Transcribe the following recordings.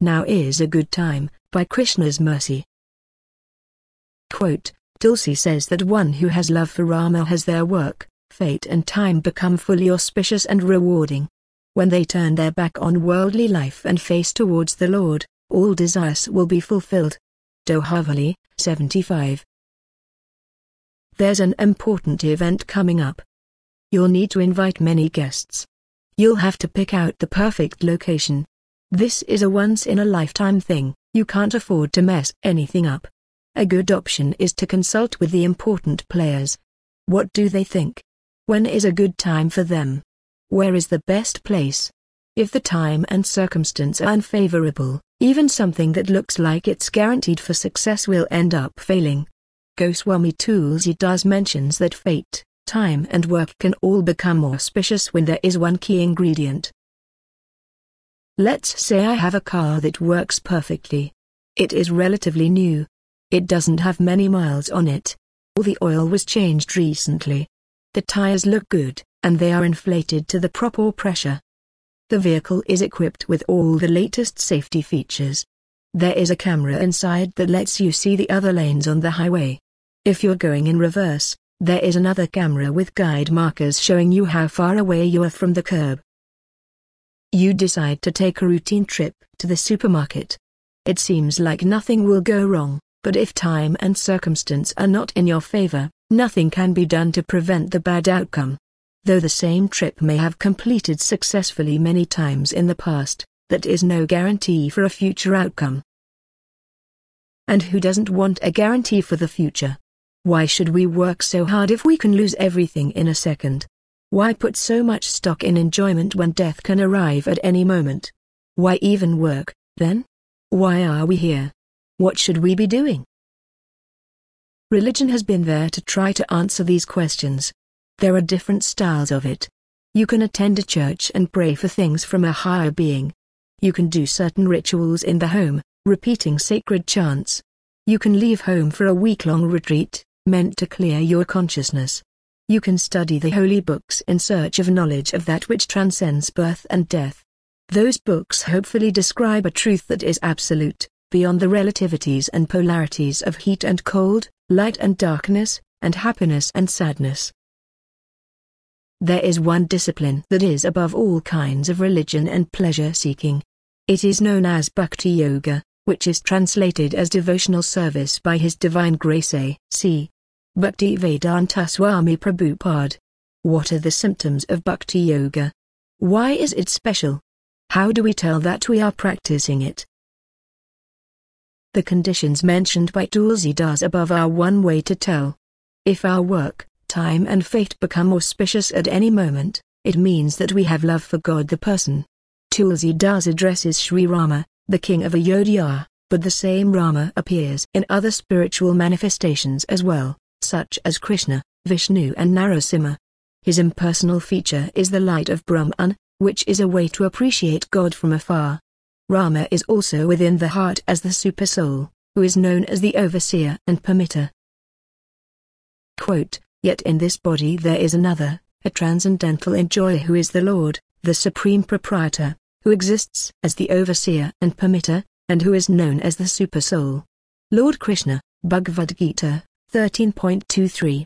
Now is a good time, by Krishna's mercy. Quote, Tulsi says that one who has love for Rama has their work, fate and time become fully auspicious and rewarding. When they turn their back on worldly life and face towards the Lord, all desires will be fulfilled. Dohavali, 75. There's an important event coming up. You'll need to invite many guests. You'll have to pick out the perfect location. This is a once-in-a-lifetime thing, you can't afford to mess anything up. A good option is to consult with the important players. What do they think? When is a good time for them? Where is the best place? If the time and circumstance are unfavorable, even something that looks like it's guaranteed for success will end up failing. Goswami Tulsidas mentions that fate, time and work can all become auspicious when there is one key ingredient. Let's say I have a car that works perfectly. It is relatively new. It doesn't have many miles on it. All the oil was changed recently. The tires look good, and they are inflated to the proper pressure. The vehicle is equipped with all the latest safety features. There is a camera inside that lets you see the other lanes on the highway. If you're going in reverse, there is another camera with guide markers showing you how far away you are from the curb. You decide to take a routine trip to the supermarket. It seems like nothing will go wrong, but if time and circumstance are not in your favor, nothing can be done to prevent the bad outcome. Though the same trip may have completed successfully many times in the past, that is no guarantee for a future outcome. And who doesn't want a guarantee for the future? Why should we work so hard if we can lose everything in a second? Why put so much stock in enjoyment when death can arrive at any moment? Why even work, then? Why are we here? What should we be doing? Religion has been there to try to answer these questions. There are different styles of it. You can attend a church and pray for things from a higher being. You can do certain rituals in the home, repeating sacred chants. You can leave home for a week-long retreat, meant to clear your consciousness. You can study the holy books in search of knowledge of that which transcends birth and death. Those books hopefully describe a truth that is absolute, beyond the relativities and polarities of heat and cold, light and darkness, and happiness and sadness. There is one discipline that is above all kinds of religion and pleasure-seeking. It is known as Bhakti Yoga, which is translated as devotional service by His Divine Grace A.C. Bhaktivedanta Swami Prabhupada. What are the symptoms of Bhakti Yoga? Why is it special? How do we tell that we are practicing it? The conditions mentioned by Tulsidas above are one way to tell. If our work, time and fate become auspicious at any moment, it means that we have love for God the person. Tulsidas addresses Sri Rama, the king of Ayodhya, but the same Rama appears in other spiritual manifestations as well, such as Krishna, Vishnu and Narasimha. His impersonal feature is the light of Brahman, which is a way to appreciate God from afar. Rama is also within the heart as the Supersoul, who is known as the Overseer and Permitter. Quote, Yet in this body there is another, a transcendental enjoyer who is the Lord, the Supreme Proprietor, who exists as the Overseer and Permitter, and who is known as the Supersoul. Lord Krishna, Bhagavad Gita, 13.23.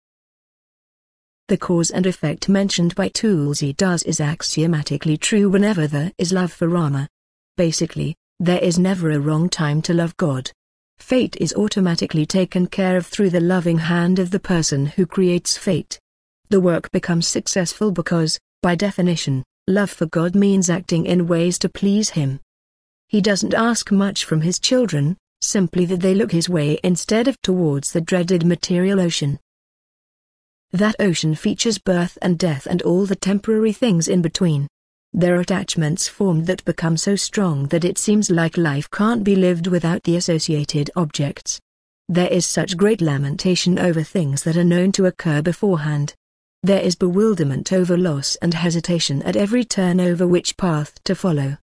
The cause and effect mentioned by Tulsidas is axiomatically true whenever there is love for Rama. Basically, there is never a wrong time to love God. Fate is automatically taken care of through the loving hand of the person who creates fate. The work becomes successful because, by definition, love for God means acting in ways to please Him. He doesn't ask much from His children, simply that they look His way instead of towards the dreaded material ocean. That ocean features birth and death and all the temporary things in between. There are attachments formed that become so strong that it seems like life can't be lived without the associated objects. There is such great lamentation over things that are known to occur beforehand. There is bewilderment over loss and hesitation at every turn over which path to follow.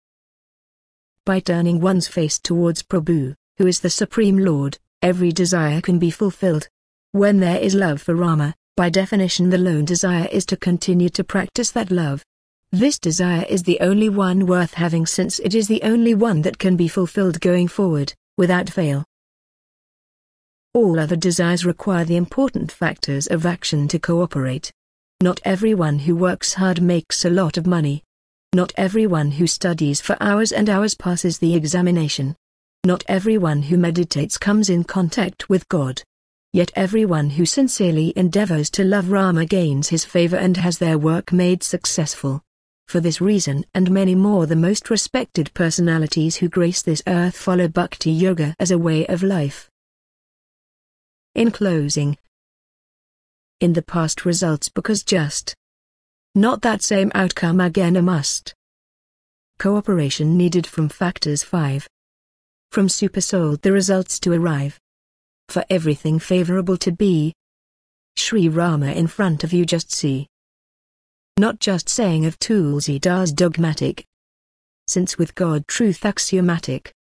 By turning one's face towards Prabhu, who is the Supreme Lord, every desire can be fulfilled. When there is love for Rama, by definition the lone desire is to continue to practice that love. This desire is the only one worth having, since it is the only one that can be fulfilled going forward, without fail. All other desires require the important factors of action to cooperate. Not everyone who works hard makes a lot of money. Not everyone who studies for hours and hours passes the examination. Not everyone who meditates comes in contact with God. Yet everyone who sincerely endeavors to love Rama gains his favor and has their work made successful. For this reason and many more, the most respected personalities who grace this earth follow Bhakti Yoga as a way of life. In closing, in the past results because just not that same outcome again a must. Cooperation needed from factors 5. From supersoul the results to arrive. For everything favorable to be, Sri Rama in front of you just see. Not just saying of Tulsidas dogmatic. Since with God truth axiomatic.